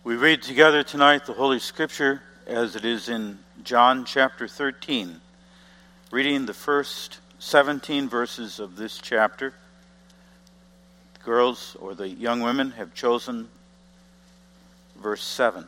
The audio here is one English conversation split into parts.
We read together tonight the Holy Scripture as it is in John chapter 13, reading the first 17 verses of this chapter. The girls or the young women have chosen verse 7.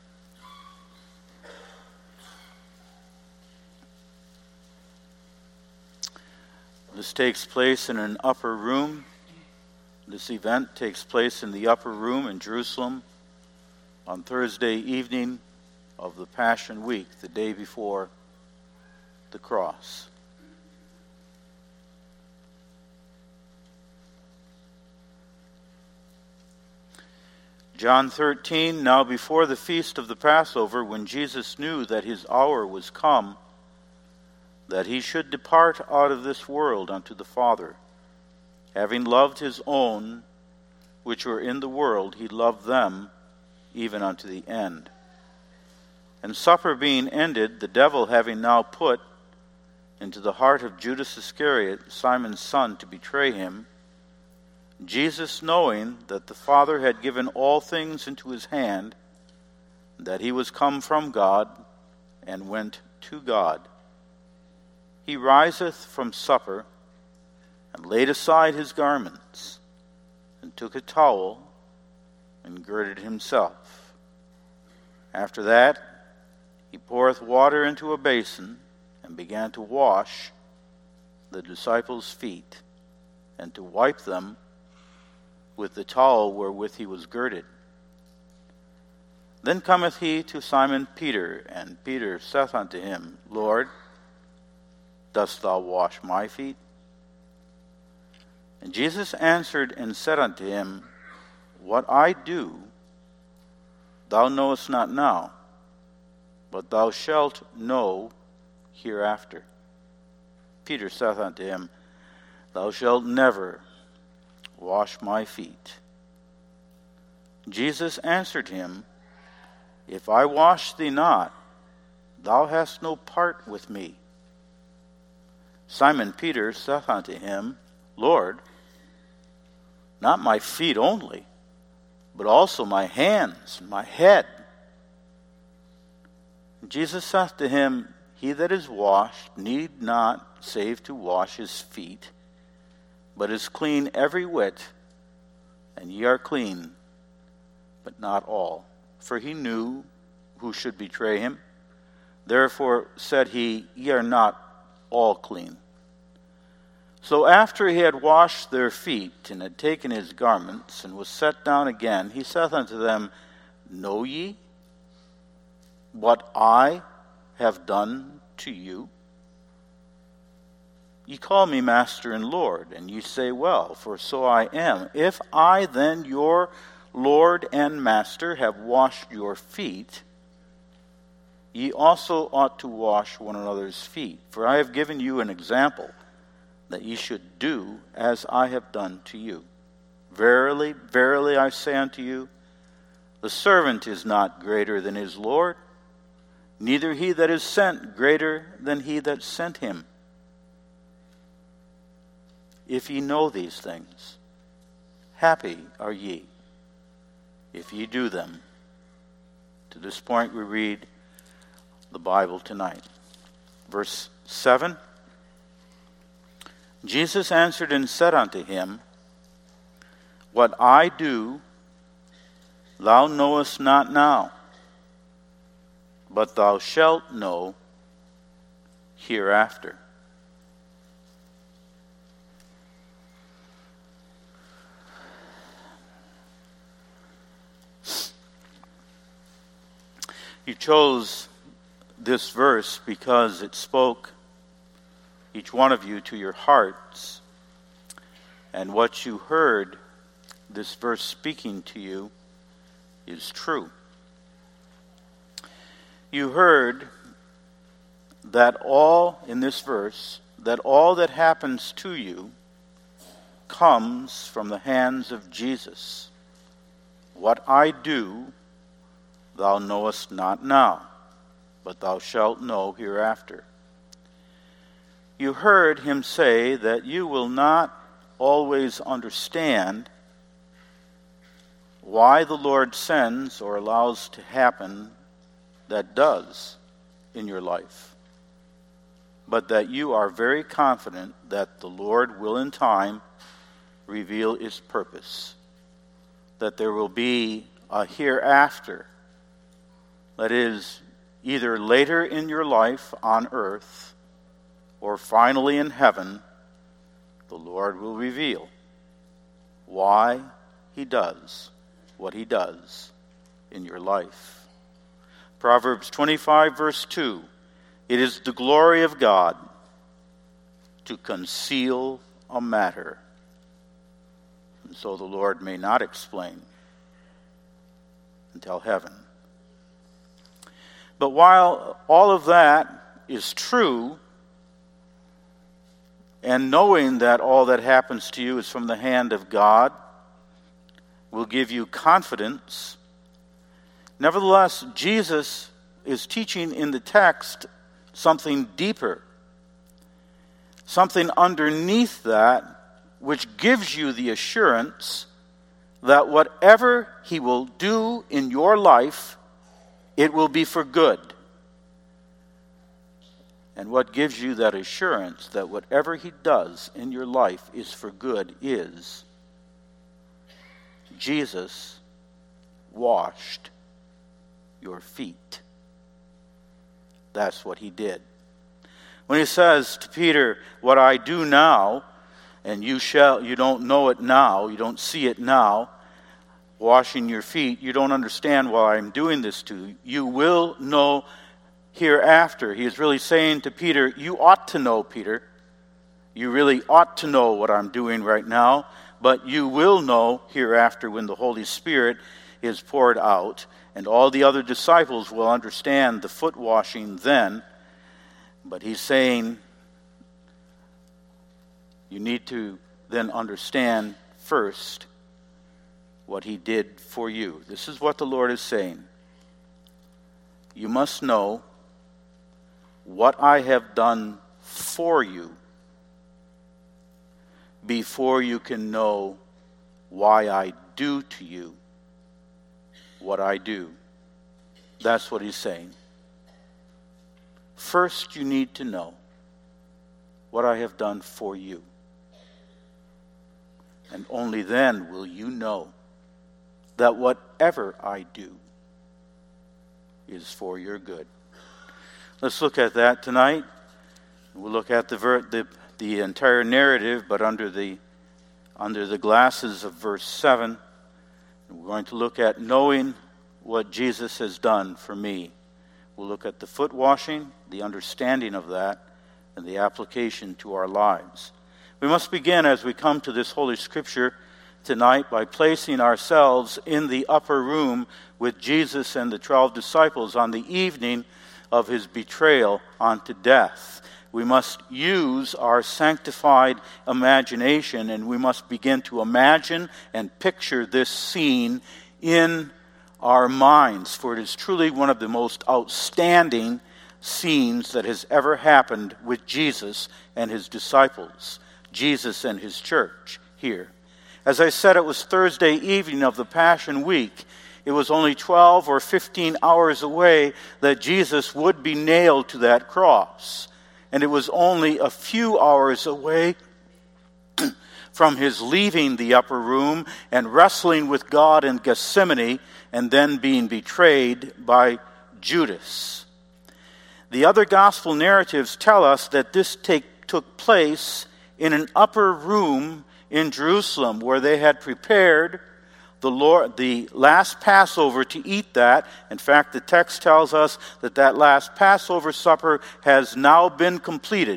This takes place in an upper room. This event takes place in the upper room in Jerusalem on Thursday evening of the Passion Week, the day before the cross. John 13, now before the feast of the Passover, when Jesus knew that his hour was come, that he should depart out of this world unto the Father, having loved his own which were in the world, he loved them even unto the end. And supper being ended, the devil having now put into the heart of Judas Iscariot, Simon's son, to betray him, Jesus, knowing that the Father had given all things into his hand, that he was come from God and went to God, he riseth from supper, and laid aside his garments, and took a towel, and girded himself. After that, he poureth water into a basin, and began to wash the disciples' feet, and to wipe them with the towel wherewith he was girded. Then cometh he to Simon Peter, and Peter saith unto him, Lord, dost thou wash my feet? And Jesus answered and said unto him, What I do, thou knowest not now, but thou shalt know hereafter. Peter saith unto him, Thou shalt never wash my feet. Jesus answered him, If I wash thee not, thou hast no part with me. Simon Peter saith unto him, Lord, not my feet only, but also my hands and my head. And Jesus saith to him, He that is washed need not save to wash his feet, but is clean every whit, and ye are clean, but not all. For he knew who should betray him. Therefore said he, Ye are not all clean. So after he had washed their feet, and had taken his garments, and was set down again, he saith unto them, Know ye what I have done to you? Ye call me Master and Lord, and ye say, Well, for so I am. If I then, your Lord and Master, have washed your feet, ye also ought to wash one another's feet. For I have given you an example, that ye should do as I have done to you. Verily, verily, I say unto you, the servant is not greater than his Lord, neither he that is sent greater than he that sent him. If ye know these things, happy are ye, if ye do them. To this point we read the Bible tonight. Verse 7. Jesus answered and said unto him, What I do, thou knowest not now, but thou shalt know hereafter. You chose this verse because it spoke, each one of you, to your hearts, and what you heard this verse speaking to you is true. You heard that all in this verse, that all that happens to you comes from the hands of Jesus. What I do, thou knowest not now, but thou shalt know hereafter. You heard him say that you will not always understand why the Lord sends or allows to happen that does in your life, but that you are very confident that the Lord will in time reveal his purpose, that there will be a hereafter that is either later in your life on earth or finally in heaven. The Lord will reveal why he does what he does in your life. Proverbs 25 verse 2, it is the glory of God to conceal a matter, and so the Lord may not explain until heaven. But while all of that is true, and knowing that all that happens to you is from the hand of God will give you confidence, nevertheless, Jesus is teaching in the text something deeper, something underneath that which gives you the assurance that whatever he will do in your life, it will be for good. And what gives you that assurance that whatever he does in your life is for good is Jesus washed your feet. That's what he did. When he says to Peter, what I do now, and you don't know it now, you don't see it now, washing your feet, you don't understand why I'm doing this to you. You will know hereafter. He is really saying to Peter, you ought to know, Peter. You really ought to know what I'm doing right now, but you will know hereafter when the Holy Spirit is poured out, and all the other disciples will understand the foot washing then. But he's saying you need to then understand first what he did for you. This is what the Lord is saying. You must know what I have done for you before you can know why I do to you what I do. That's what he's saying. First, you need to know what I have done for you. And only then will you know that whatever I do is for your good. Let's look at that tonight. We'll look at the entire narrative, but under the glasses of verse 7. We're going to look at knowing what Jesus has done for me. We'll look at the foot washing, the understanding of that, and the application to our lives. We must begin as we come to this Holy Scripture tonight by placing ourselves in the upper room with Jesus and the 12 disciples on the evening of his betrayal unto death. We must use our sanctified imagination, and we must begin to imagine and picture this scene in our minds, for it is truly one of the most outstanding scenes that has ever happened with Jesus and his disciples, Jesus and his church here. As I said, it was Thursday evening of the Passion Week. It was only 12 or 15 hours away that Jesus would be nailed to that cross. And it was only a few hours away from his leaving the upper room and wrestling with God in Gethsemane and then being betrayed by Judas. The other gospel narratives tell us that this took place in an upper room in Jerusalem where they had prepared the last Passover to eat that. In fact, the text tells us that last Passover supper has now been completed.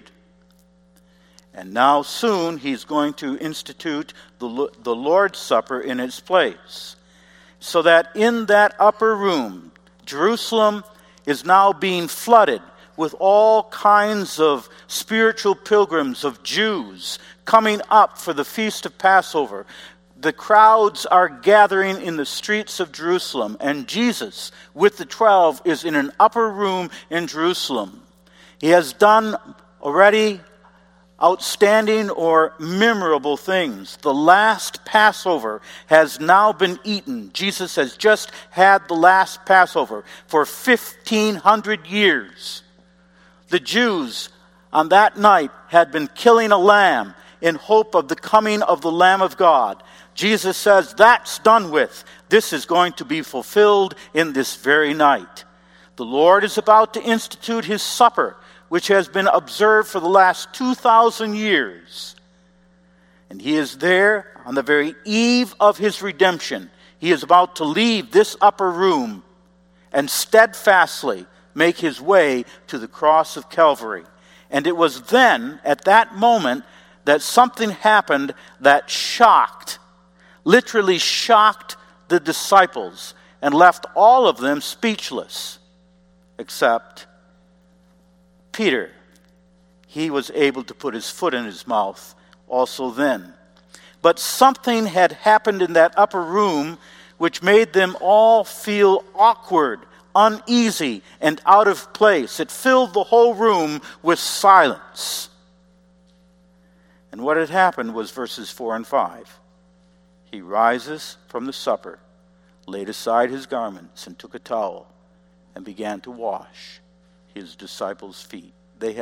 And now soon he's going to institute the Lord's Supper in its place. So that in that upper room, Jerusalem is now being flooded with all kinds of spiritual pilgrims of Jews coming up for the feast of Passover. The crowds are gathering in the streets of Jerusalem, and Jesus, with the 12, is in an upper room in Jerusalem. He has done already outstanding or memorable things. The last Passover has now been eaten. Jesus has just had the last Passover for 1,500 years. The Jews on that night had been killing a lamb in hope of the coming of the Lamb of God. Jesus says, that's done with. This is going to be fulfilled in this very night. The Lord is about to institute his supper, which has been observed for the last 2,000 years. And he is there on the very eve of his redemption. He is about to leave this upper room and steadfastly make his way to the cross of Calvary. And it was then, at that moment, that something happened that literally shocked the disciples and left all of them speechless, except Peter. He was able to put his foot in his mouth also then. But something had happened in that upper room which made them all feel awkward, uneasy, and out of place. It filled the whole room with silence. And what had happened was verses 4 and 5. He rises from the supper, laid aside his garments, and took a towel, and began to wash his disciples' feet. The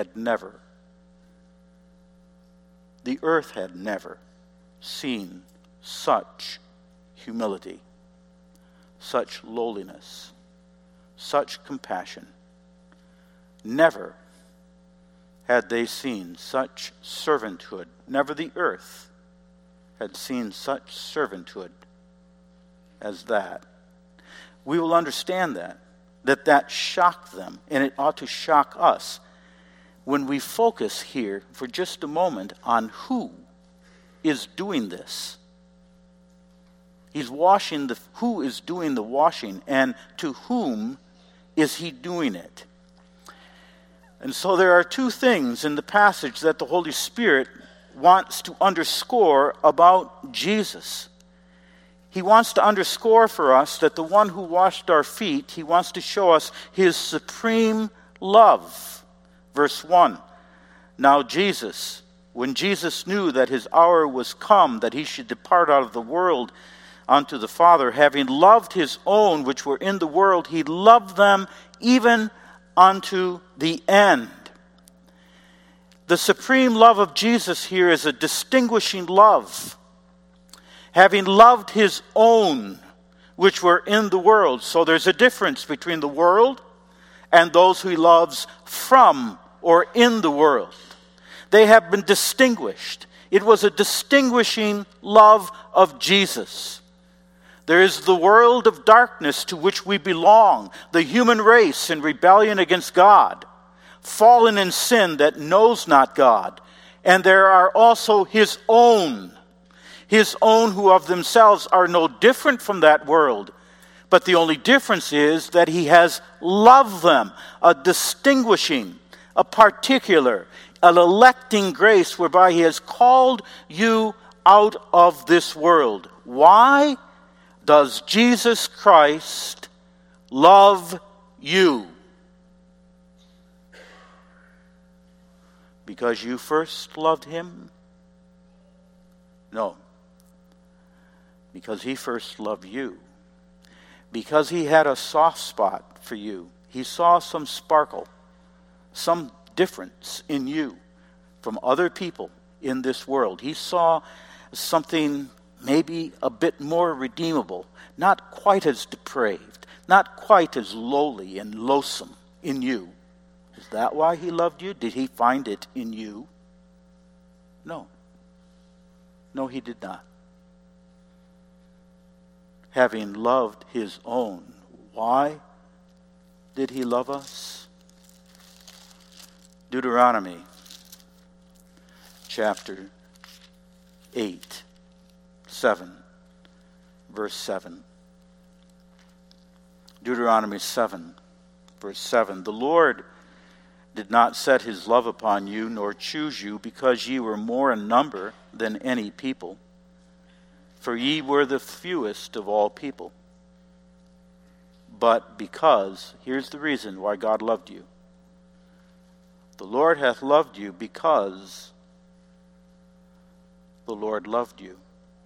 earth had never seen such humility, such lowliness, such compassion. Never had they seen such servanthood. Never the earth had seen such servanthood as that. We will understand that shocked them, and it ought to shock us when we focus here for just a moment on who is doing this. Who is doing the washing, and to whom is he doing it? And so there are two things in the passage that the Holy Spirit wants to underscore about Jesus. He wants to underscore for us that the one who washed our feet, he wants to show us his supreme love. Verse 1, now Jesus, when Jesus knew that his hour was come, that he should depart out of the world unto the Father, having loved his own which were in the world, he loved them even unto the end. The supreme love of Jesus here is a distinguishing love. Having loved his own which were in the world. So there's a difference between the world and those who he loves from or in the world. They have been distinguished. It was a distinguishing love of Jesus. There is the world of darkness to which we belong, the human race in rebellion against God, fallen in sin that knows not God. And there are also his own who of themselves are no different from that world. But the only difference is that he has loved them, a distinguishing, a particular, an electing grace whereby he has called you out of this world. Why does Jesus Christ love you? Because you first loved him? No. Because he first loved you. Because he had a soft spot for you. He saw some sparkle, some difference in you from other people in this world. He saw something maybe a bit more redeemable, not quite as depraved, not quite as lowly and loathsome in you. Is that why he loved you? Did he find it in you? No. No, he did not. Having loved his own. Why did he love us? Deuteronomy chapter 7, verse 7. Deuteronomy 7, verse 7. The Lord did not set his love upon you, nor choose you, because ye were more in number than any people. For ye were the fewest of all people. But because, here's the reason why God loved you. The Lord hath loved you because the Lord loved you.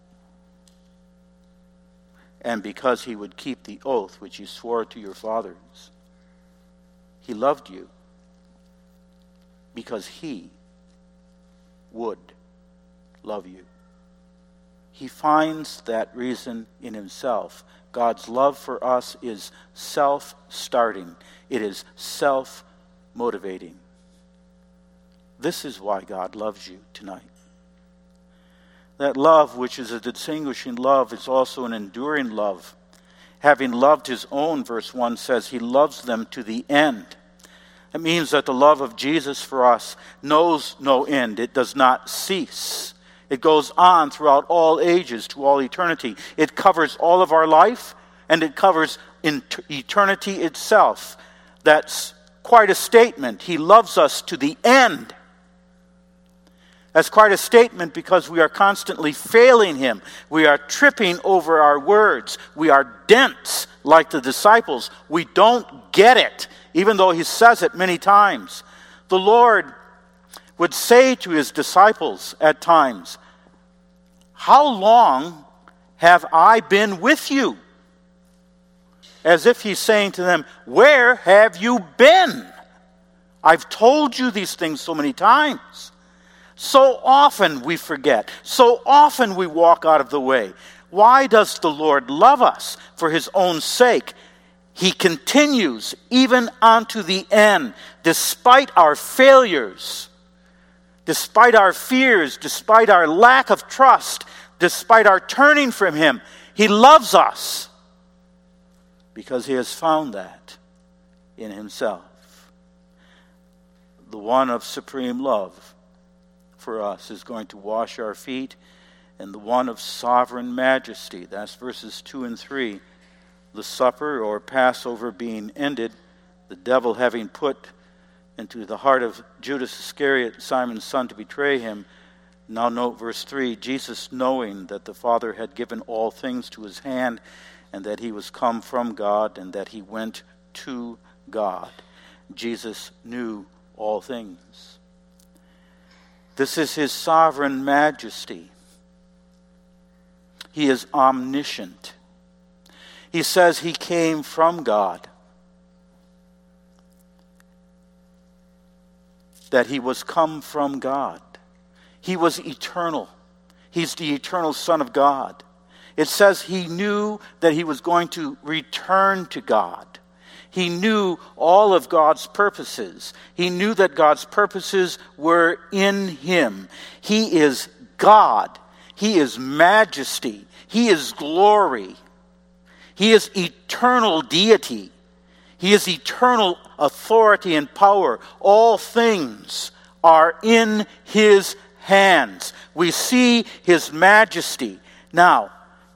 And because he would keep the oath which he swore to your fathers. He loved you because he would love you. He finds that reason in himself. God's love for us is self-starting. It is self-motivating. This is why God loves you tonight. That love, which is a distinguishing love, is also an enduring love. Having loved his own, verse 1 says, he loves them to the end. It means that the love of Jesus for us knows no end. It does not cease. It goes on throughout all ages, to all eternity. It covers all of our life, and it covers eternity itself. That's quite a statement. He loves us to the end. That's quite a statement because we are constantly failing him. We are tripping over our words. We are dense like the disciples. We don't get it, even though he says it many times. The Lord would say to his disciples at times, "How long have I been with you?" As if he's saying to them, "Where have you been? I've told you these things so many times." So often we forget. So often we walk out of the way. Why does the Lord love us? For his own sake. He continues even unto the end, despite our failures, despite our fears, despite our lack of trust, despite our turning from him. He loves us because he has found that in himself. The one of supreme love for us is going to wash our feet, and the one of sovereign majesty, that's verses 2 and 3, the supper or Passover being ended, the devil having put into the heart of Judas Iscariot, Simon's son, to betray him. Now note verse 3, Jesus, knowing that the Father had given all things to his hand, and that he was come from God, and that he went to God. Jesus knew all things. This is his sovereign majesty. He is omniscient. He says he came from God. That he was come from God. He was eternal. He's the eternal Son of God. It says he knew that he was going to return to God. He knew all of God's purposes. He knew that God's purposes were in him. He is God. He is majesty. He is glory. He is eternal deity. He is eternal authority and power. All things are in his hands. We see his majesty. Now,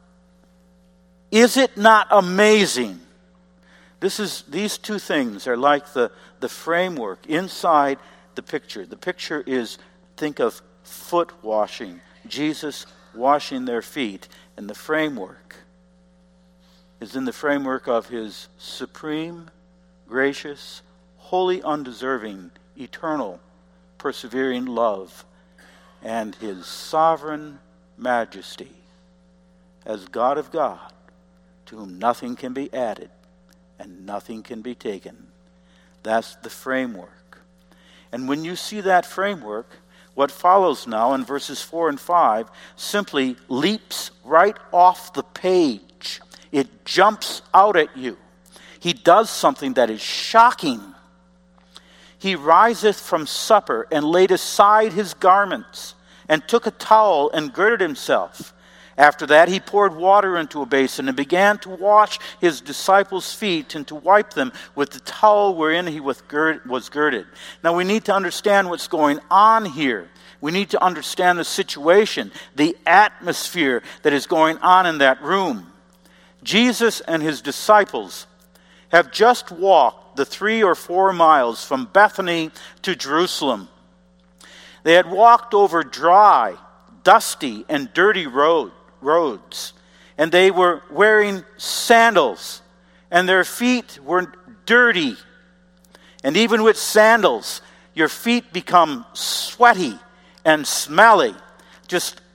is it not amazing? These two things are like the framework inside the picture. The picture is, think of foot washing, Jesus washing their feet, and the framework is in the framework of his supreme, gracious, wholly undeserving, eternal, persevering love, and his sovereign majesty as God of God, to whom nothing can be added and nothing can be taken. That's the framework. And when you see that framework, what follows now in verses 4 and 5 simply leaps right off the page. It jumps out at you. He does something that is shocking. He riseth from supper and laid aside his garments and took a towel and girded himself. After that, he poured water into a basin and began to wash his disciples' feet and to wipe them with the towel wherein he was girded. Now, we need to understand what's going on here. We need to understand the situation, the atmosphere that is going on in that room. Jesus and his disciples have just walked the 3 or 4 miles from Bethany to Jerusalem. They had walked over dry, dusty, and dirty roads, and they were wearing sandals, and their feet were dirty. And even with sandals, your feet become sweaty and smelly. Just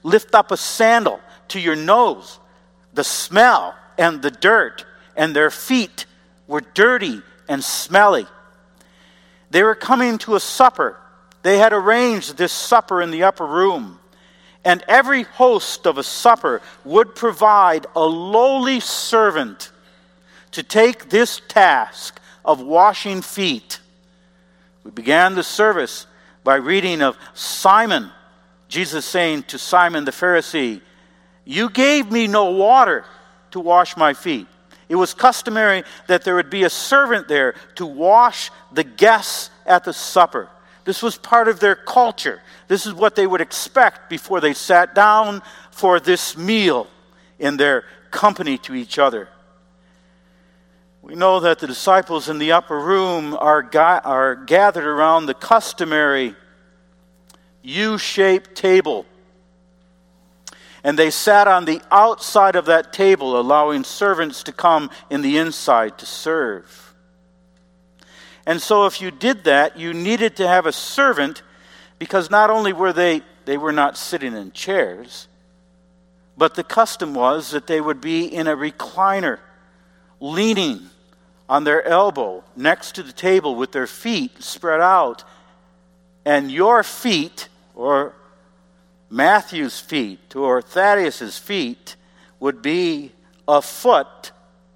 lift up a sandal to your nose, the smell and the dirt, and their feet were dirty and smelly. They were coming to a supper. They had arranged this supper in the upper room. And every host of a supper would provide a lowly servant to take this task of washing feet. We began the service by reading of Simon, Jesus saying to Simon the Pharisee, "You gave me no water to wash my feet." It was customary that there would be a servant there to wash the guests at the supper. This was part of their culture. This is what they would expect before they sat down for this meal in their company to each other. We know that the disciples in the upper room are gathered around the customary U-shaped table. And they sat on the outside of that table, allowing servants to come in the inside to serve. And so if you did that, you needed to have a servant, because not only were they were not sitting in chairs, but the custom was that they would be in a recliner, leaning on their elbow next to the table with their feet spread out. And your feet, or Matthew's feet, or Thaddeus's feet, would be a foot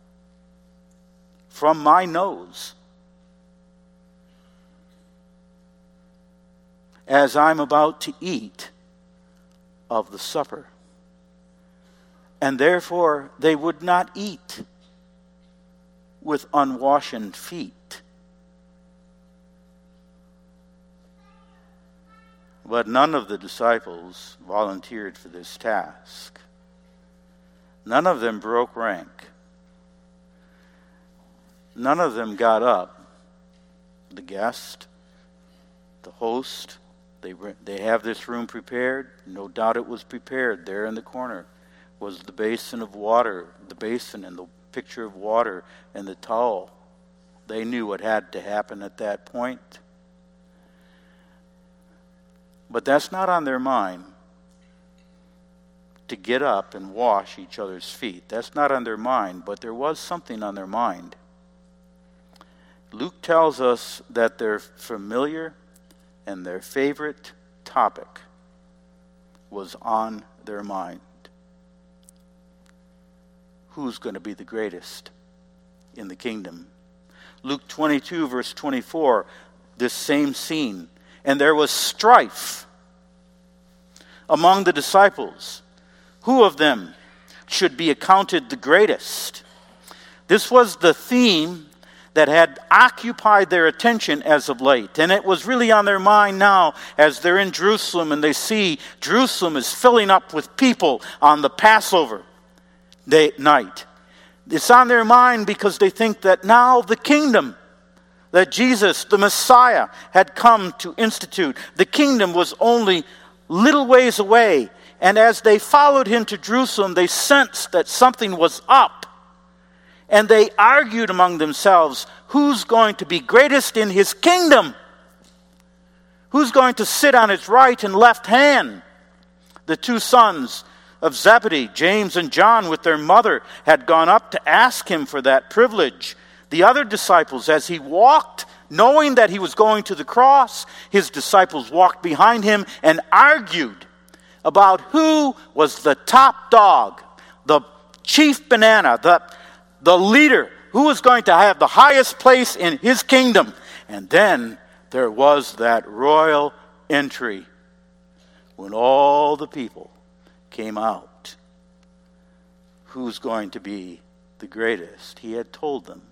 from my nose as I'm about to eat of the supper. And therefore they would not eat with unwashen feet. But none of the disciples volunteered for this task. None of them broke rank. None of them got up. The guest, the host, they have this room prepared. No doubt it was prepared. There in the corner was the basin of water, the basin and the pitcher of water and the towel. They knew what had to happen at that point. But that's not on their mind, to get up and wash each other's feet. That's not on their mind, but there was something on their mind. Luke tells us that their familiar and their favorite topic was on their mind. Who's going to be the greatest in the kingdom? Luke 22, verse 24, this same scene. And there was strife among the disciples. Who of them should be accounted the greatest? This was the theme that had occupied their attention as of late. And it was really on their mind now as they're in Jerusalem and they see Jerusalem is filling up with people on the Passover night. It's on their mind because they think that now the kingdom that Jesus, the Messiah, had come to institute, the kingdom was only little ways away. And as they followed him to Jerusalem, they sensed that something was up. And they argued among themselves, who's going to be greatest in his kingdom? Who's going to sit on his right and left hand? The two sons of Zebedee, James and John, with their mother, had gone up to ask him for that privilege. The other disciples, as he walked, knowing that he was going to the cross, his disciples walked behind him and argued about who was the top dog, the chief banana, the leader, who was going to have the highest place in his kingdom. And then there was that royal entry when all the people came out. Who's going to be the greatest? He had told them,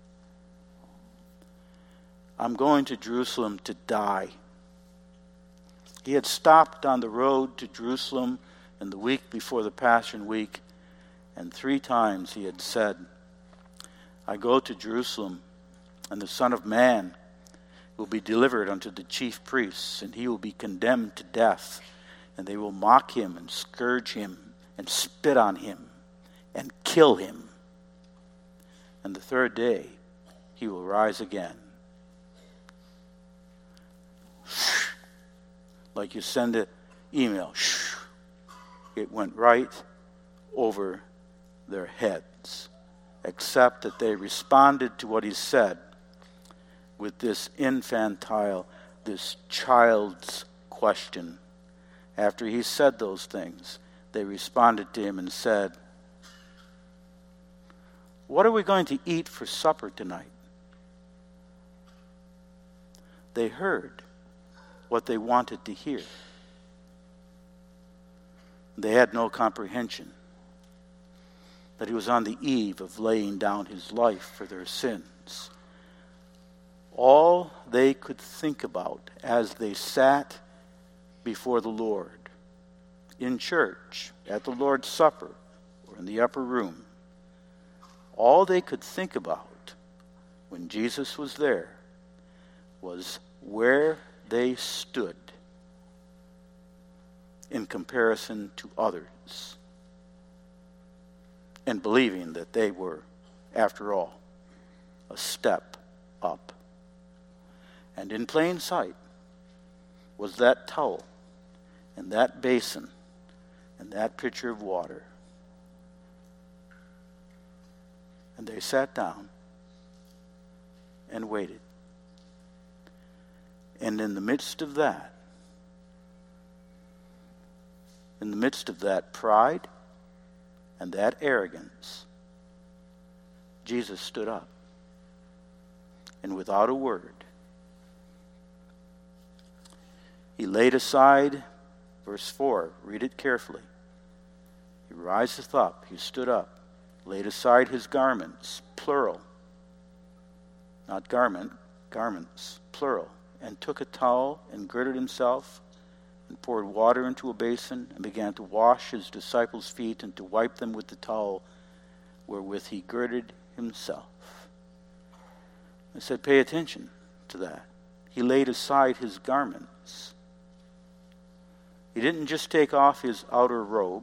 I'm going to Jerusalem to die. He had stopped on the road to Jerusalem in the week before the Passion Week, and 3 times he had said, I go to Jerusalem, and the Son of Man will be delivered unto the chief priests, and he will be condemned to death, and they will mock him and scourge him and spit on him and kill him. And the 3rd day he will rise again. Like you send an email, it went right over their heads, except that they responded to what he said with this infantile, this child's question. After he said those things, they responded to him and said, "What are we going to eat for supper tonight?" They heard what they wanted to hear. They had no comprehension that he was on the eve of laying down his life for their sins. All they could think about as they sat before the Lord, in church, at the Lord's Supper, or in the upper room, all they could think about when Jesus was there was where they stood in comparison to others, and believing that they were, after all, a step up. And in plain sight was that towel and that basin and that pitcher of water. And they sat down and waited. And in the midst of that pride and that arrogance, Jesus stood up. And without a word, he laid aside, verse 4, read it carefully. He riseth up, he stood up, laid aside his garments, plural, not garment, garments, plural, and took a towel and girded himself and poured water into a basin and began to wash his disciples' feet and to wipe them with the towel wherewith he girded himself. I said, pay attention to that. He laid aside his garments. He didn't just take off his outer robe,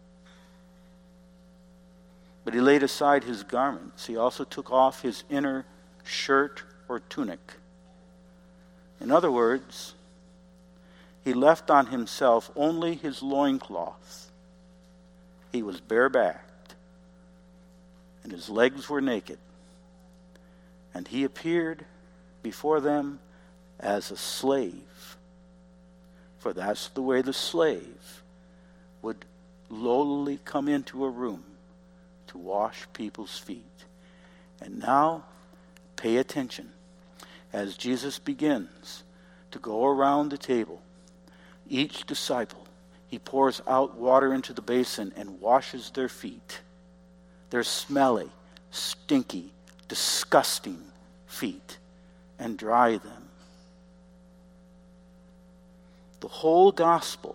but he laid aside his garments. He also took off his inner shirt or tunic. In other words, he left on himself only his loincloth. He was barebacked, and his legs were naked. And he appeared before them as a slave. For that's the way the slave would lowly come into a room to wash people's feet. And now, pay attention. As Jesus begins to go around the table, each disciple, he pours out water into the basin and washes their feet. Their smelly, stinky, disgusting feet, and dry them. The whole gospel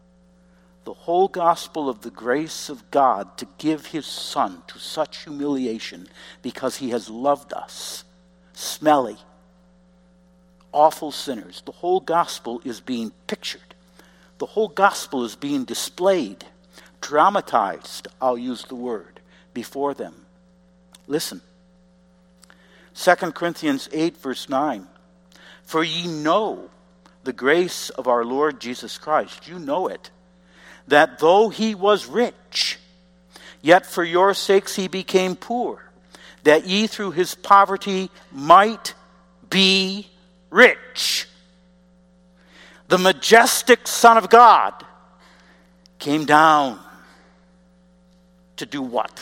of the grace of God to give his Son to such humiliation because he has loved us, smelly, awful sinners. The whole gospel is being pictured. The whole gospel is being displayed, dramatized, I'll use the word, before them. Listen. 2 Corinthians 8, verse 9. For ye know the grace of our Lord Jesus Christ. You know it. That though he was rich, yet for your sakes he became poor, that ye through his poverty might be rich. The majestic Son of God came down to do what?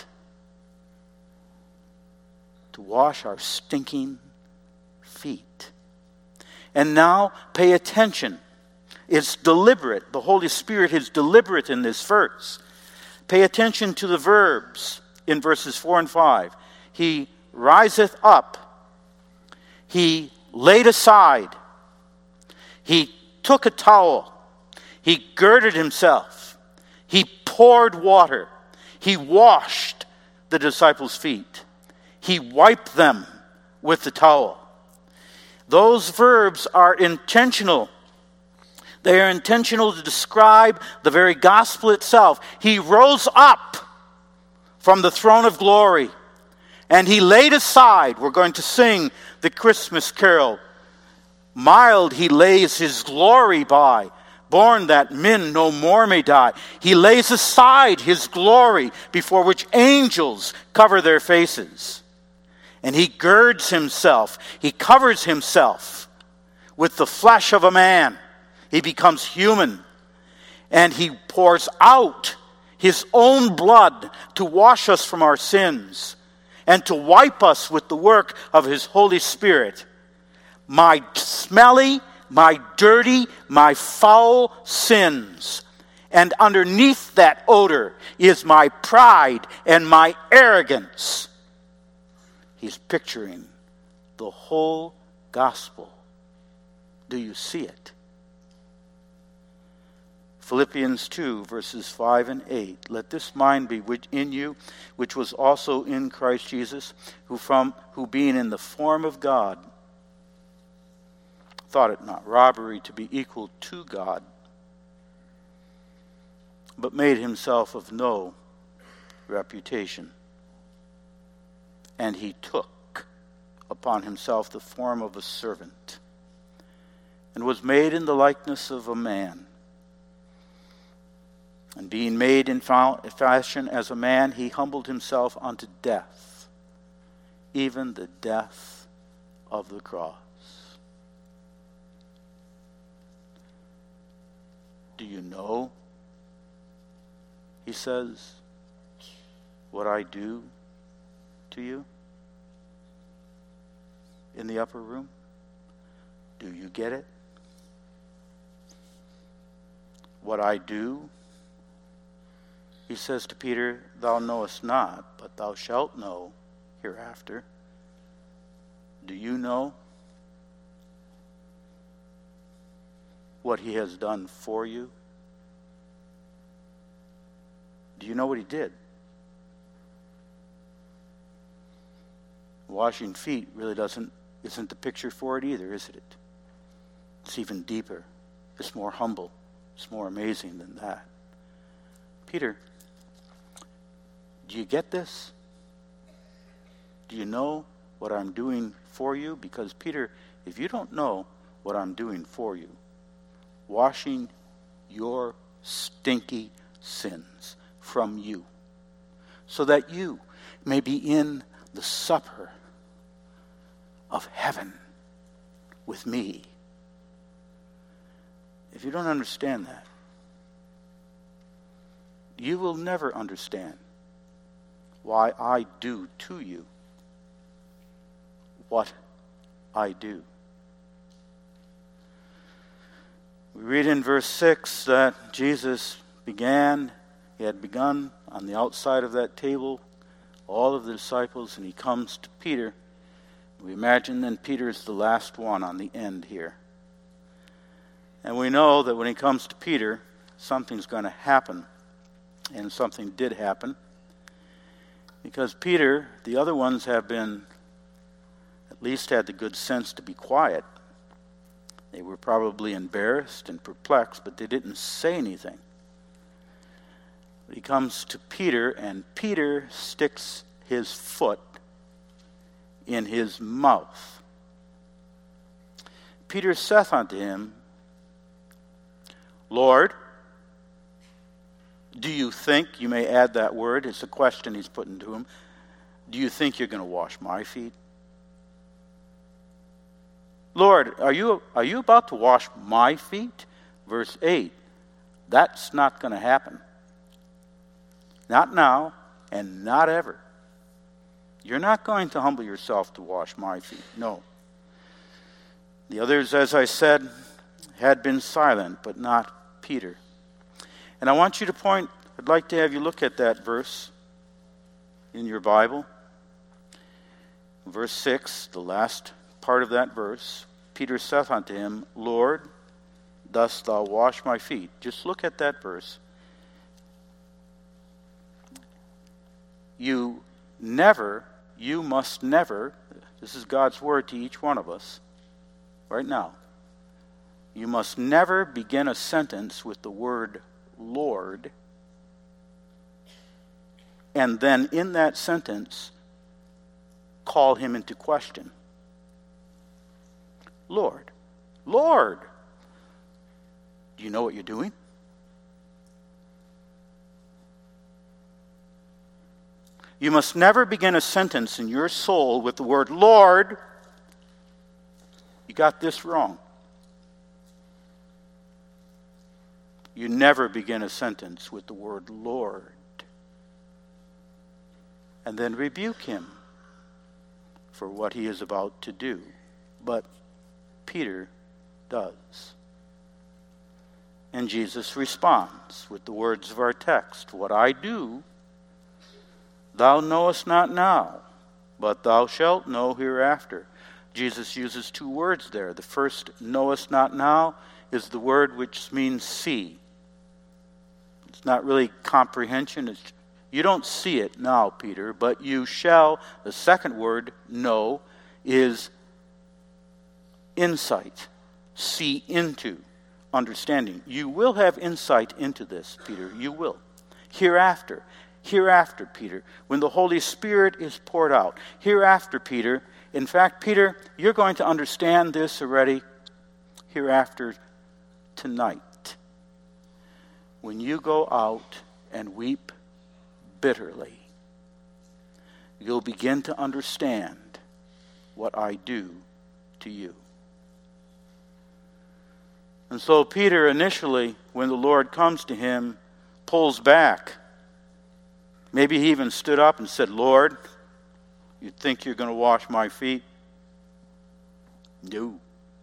To wash our stinking feet. And now pay attention. It's deliberate. The Holy Spirit is deliberate in this verse. Pay attention to the verbs in verses 4 and 5. He riseth up. He laid aside. He took a towel. He girded himself. He poured water. He washed the disciples' feet. He wiped them with the towel. Those verbs are intentional. They are intentional to describe the very gospel itself. He rose up from the throne of glory, and he laid aside. We're going to sing the Christmas carol. Mild he lays his glory by, born that men no more may die. He lays aside his glory before which angels cover their faces. And he girds himself, he covers himself with the flesh of a man. He becomes human. And he pours out his own blood to wash us from our sins and to wipe us with the work of his Holy Spirit. My smelly, my dirty, my foul sins. And underneath that odor is my pride and my arrogance. He's picturing the whole gospel. Do you see it? Philippians 2, verses 5 and 8. Let this mind be in you, which was also in Christ Jesus, who being in the form of God, thought it not robbery to be equal to God, but made himself of no reputation. And he took upon himself the form of a servant, and was made in the likeness of a man. And being made in fashion as a man, he humbled himself unto death, even the death of the cross. Do you know, he says, what I do to you in the upper room? Do you get it? What I do, he says to Peter, thou knowest not, but thou shalt know hereafter. Do you know what he has done for you? Do you know what he did? Washing feet really isn't the picture for it either, is it? It's even deeper. It's more humble. It's more amazing than that. Peter, do you get this? Do you know what I'm doing for you? Because Peter, if you don't know what I'm doing for you, washing your stinky sins from you, so that you may be in the supper of heaven with me. If you don't understand that, you will never understand why I do to you what I do. We read in verse 6 that Jesus he had begun on the outside of that table, all of the disciples, and he comes to Peter. We imagine then Peter is the last one on the end here. And we know that when he comes to Peter, something's going to happen. And something did happen. Because Peter, the other ones have been, at least had the good sense to be quiet. They were probably embarrassed and perplexed, but they didn't say anything. He comes to Peter, and Peter sticks his foot in his mouth. Peter saith unto him, Lord, do you think, you may add that word, it's a question he's putting to him, do you think you're going to wash my feet? Lord, are you about to wash my feet? Verse 8, that's not going to happen. Not now, and not ever. You're not going to humble yourself to wash my feet. No. The others, as I said, had been silent, but not Peter. And I want you to I'd like to have you look at that verse in your Bible. Verse 6, the last part of that verse. Peter saith unto him, Lord, dost thou wash my feet? Just look at that verse. You must never, this is God's word to each one of us right now. You must never begin a sentence with the word Lord, and then in that sentence call him into question. Lord, Do you know what you're doing? You must never begin a sentence in your soul with the word Lord. You got this wrong. You never begin a sentence with the word Lord. And then rebuke him for what he is about to do. But Peter does. And Jesus responds with the words of our text, what I do, thou knowest not now, but thou shalt know hereafter. Jesus uses two words there. The first, knowest not now, is the word which means see. It's not really comprehension. You don't see it now, Peter, but you shall. The second word, know, is insight. See into, understanding. You will have insight into this, Peter. You will. Hereafter, Peter, when the Holy Spirit is poured out. Hereafter, Peter. In fact, Peter, you're going to understand this already hereafter tonight. When you go out and weep bitterly, you'll begin to understand what I do to you. And so Peter initially, when the Lord comes to him, pulls back. Maybe he even stood up and said, Lord, you think you're going to wash my feet? No.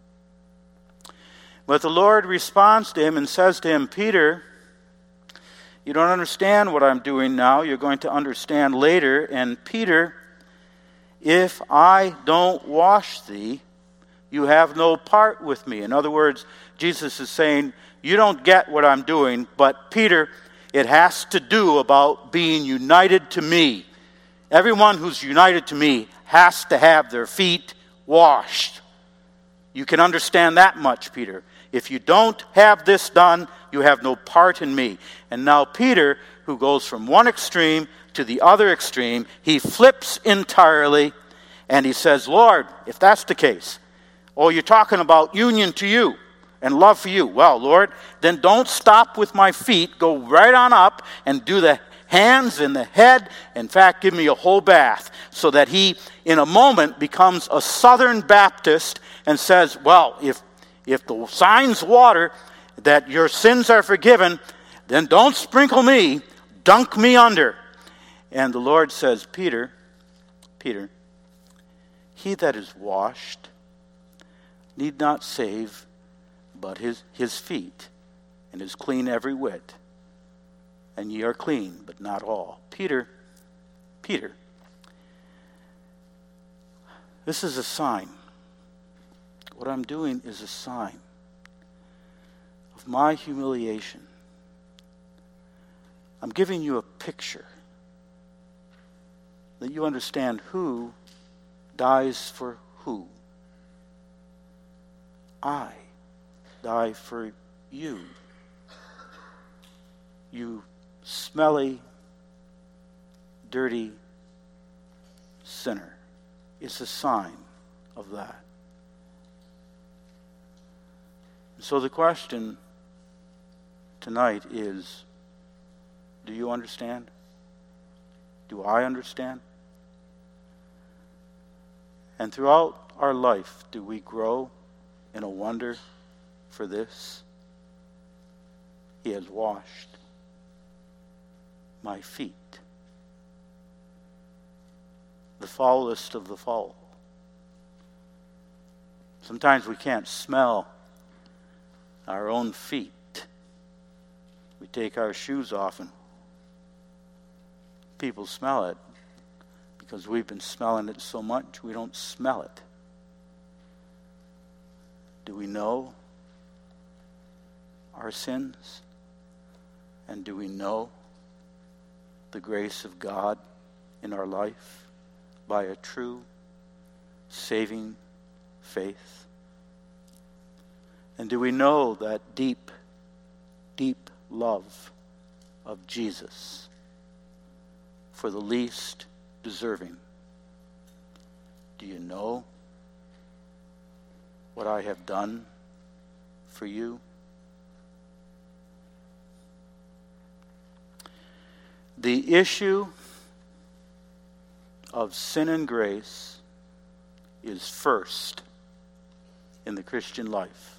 But the Lord responds to him and says to him, Peter, you don't understand what I'm doing now. You're going to understand later. And Peter, if I don't wash thee, you have no part with me. In other words, Jesus is saying, you don't get what I'm doing, but Peter, it has to do about being united to me. Everyone who's united to me has to have their feet washed. You can understand that much, Peter. If you don't have this done, you have no part in me. And now Peter, who goes from one extreme to the other extreme, he flips entirely and he says, Lord, if that's the case, you're talking about union to you and love for you. Well, Lord, then don't stop with my feet. Go right on up and do the hands and the head. In fact, give me a whole bath, so that he, in a moment, becomes a Southern Baptist and says, well, if the sign's water, that your sins are forgiven, then don't sprinkle me, dunk me under. And the Lord says, Peter, he that is washed need not save but his feet, and is clean every whit. And ye are clean, but not all. Peter, this is a sign. What I'm doing is a sign of my humiliation. I'm giving you a picture that you understand who dies for who. I die for you. You smelly, dirty sinner. It's a sign of that. So the question tonight is, do you understand? Do I understand? And throughout our life, do we grow in a wonder for this? He has washed my feet, the foulest of the foul. Sometimes we can't smell our own feet. We take our shoes off and people smell it because we've been smelling it so much we don't smell it. Do we know our sins? And do we know the grace of God in our life by a true saving faith? And do we know that deep, deep love of Jesus for the least deserving? Do you know what I have done for you? The issue of sin and grace is first in the Christian life.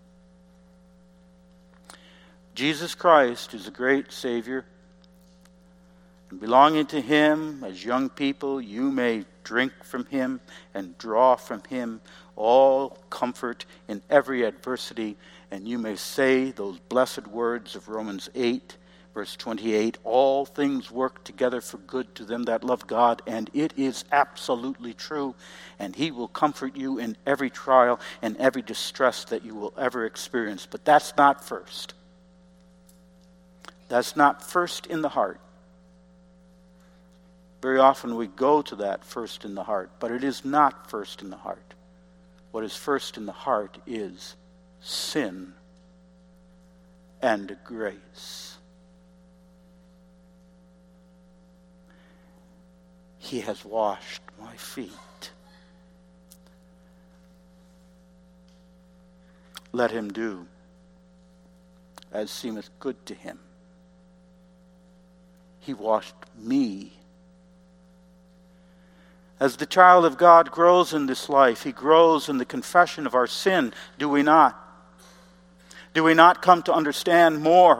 Jesus Christ is a great Savior. And belonging to Him, as young people, you may drink from Him and draw from Him all comfort in every adversity. And you may say those blessed words of Romans 8, verse 28, all things work together for good to them that love God. And it is absolutely true. And He will comfort you in every trial and every distress that you will ever experience. But that's not first. That's not first in the heart. Very often we go to that first in the heart, but it is not first in the heart. What is first in the heart is sin and grace. He has washed my feet. Let him do as seemeth good to him. He washed me. As the child of God grows in this life, he grows in the confession of our sin, do we not? Do we not come to understand more?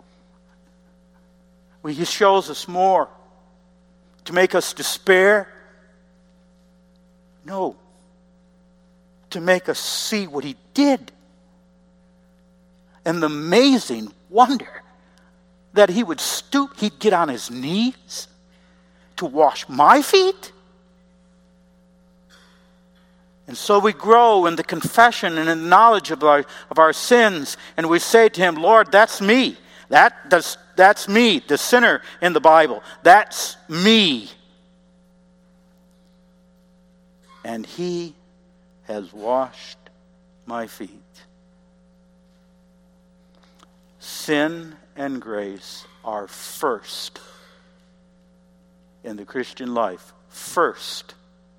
He shows us more. To make us despair? No. To make us see what he did. And the amazing wonder that he would stoop, he'd get on his knees to wash my feet. And so we grow in the confession and in the knowledge of our sins. And we say to him, Lord, that's me. That's me, the sinner in the Bible. That's me. And he has washed my feet. Sin and grace are first in the Christian life. First.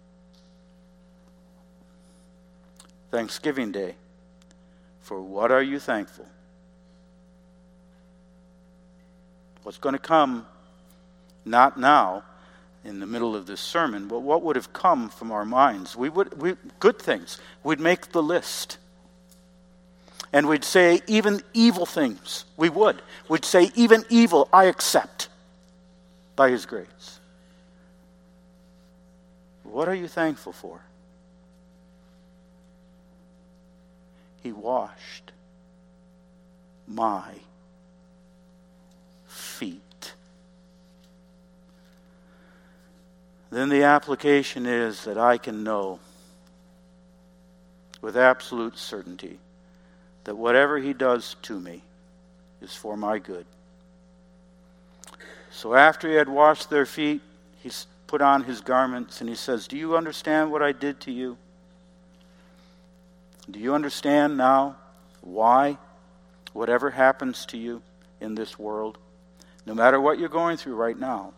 Thanksgiving Day. For what are you thankful? What's going to come, not now, in the middle of this sermon, but what would have come from our minds? Good things. We'd make the list. And we'd say even evil things. We would. We'd say even evil I accept by his grace. What are you thankful for? He washed my feet. Then the application is that I can know with absolute certainty that whatever he does to me is for my good. So after he had washed their feet, he put on his garments and he says, do you understand what I did to you? Do you understand now why whatever happens to you in this world, no matter what you're going through right now,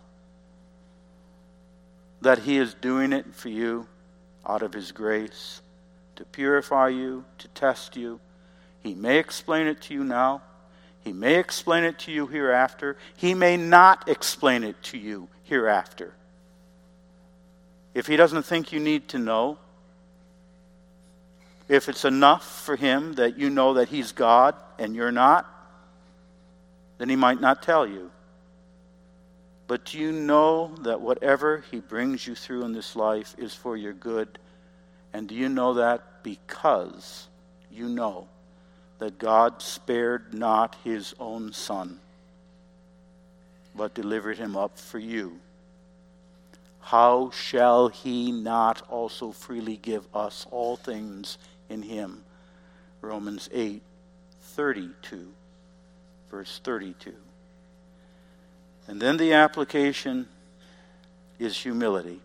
that he is doing it for you out of his grace, to purify you, to test you? He may explain it to you now. He may explain it to you hereafter. He may not explain it to you hereafter. If he doesn't think you need to know, if it's enough for him that you know that he's God and you're not, then he might not tell you. But do you know that whatever he brings you through in this life is for your good? And do you know that because you know that God spared not his own Son, but delivered him up for you? How shall he not also freely give us all things in him? Romans 8:32, verse 32. And then the application is humility.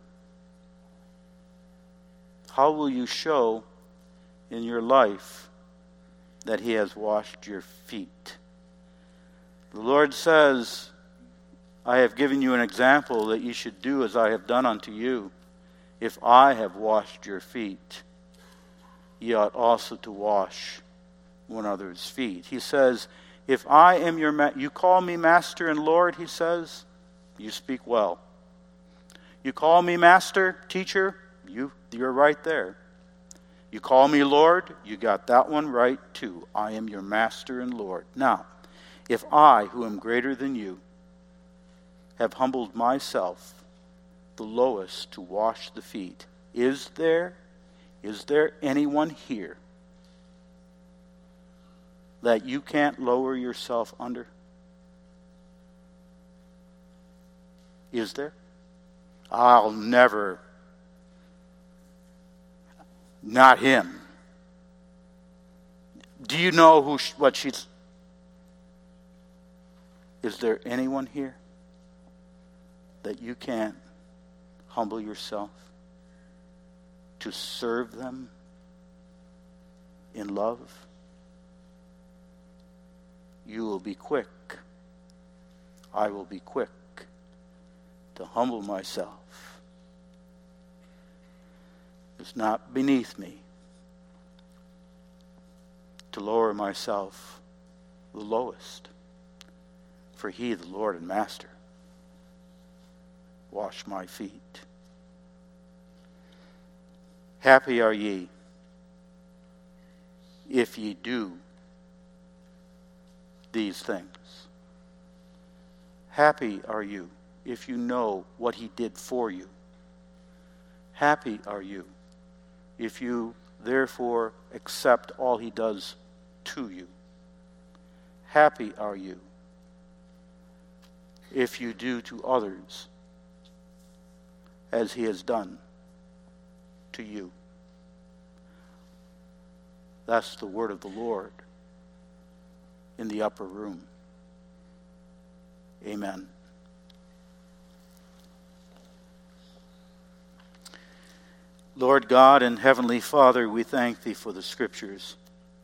How will you show in your life that he has washed your feet? The Lord says, I have given you an example that you should do as I have done unto you. If I have washed your feet, ye ought also to wash one another's feet. He says, if I am your you call me Master and Lord, he says, You speak well. You call me master, teacher, you're right there. You call me Lord, you got that one right too. I am your master and Lord. Now, if I, who am greater than you, have humbled myself, the lowest, to wash the feet, is there anyone here that you can't lower yourself under? Is there? I'll never. Not him. Do you know what she's... Is there anyone here that you can't humble yourself to serve them in love? You will be quick. I will be quick to humble myself. It's not beneath me to lower myself the lowest, for he, the Lord and Master, wash my feet. Happy are ye if ye do these things. Happy are you if you know what he did for you. Happy are you if you therefore accept all he does to you. Happy are you if you do to others as he has done to you. That's the word of the Lord in the upper room. Amen. Lord God and Heavenly Father, we thank Thee for the Scriptures.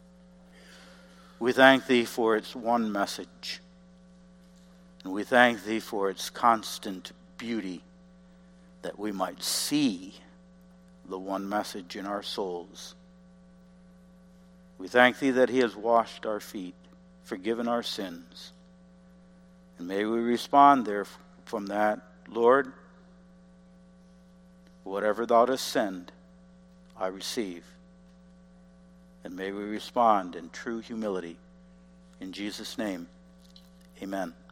We thank Thee for its one message. And we thank Thee for its constant beauty, that we might see the one message in our souls. We thank Thee that He has washed our feet, forgiven our sins. And may we respond there from that, Lord, whatever Thou dost send, I receive. And may we respond in true humility. In Jesus' name, amen.